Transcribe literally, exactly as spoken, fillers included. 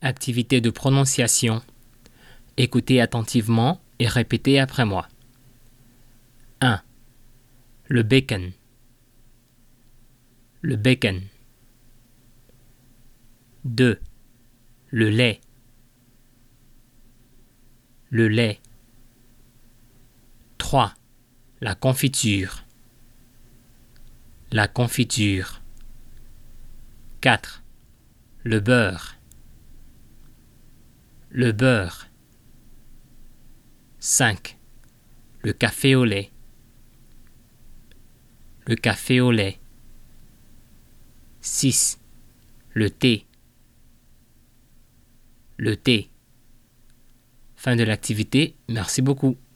Activité de prononciation. Écoutez attentivement et répétez après moi. un. Le bacon. Le bacon. deux. Le lait. Le lait. trois. La confiture. La confiture. quatre. Le beurre. Le beurre. cinq. Le café au lait. Le café au lait. six. Le thé. Le thé. Fin de l'activité. Merci beaucoup.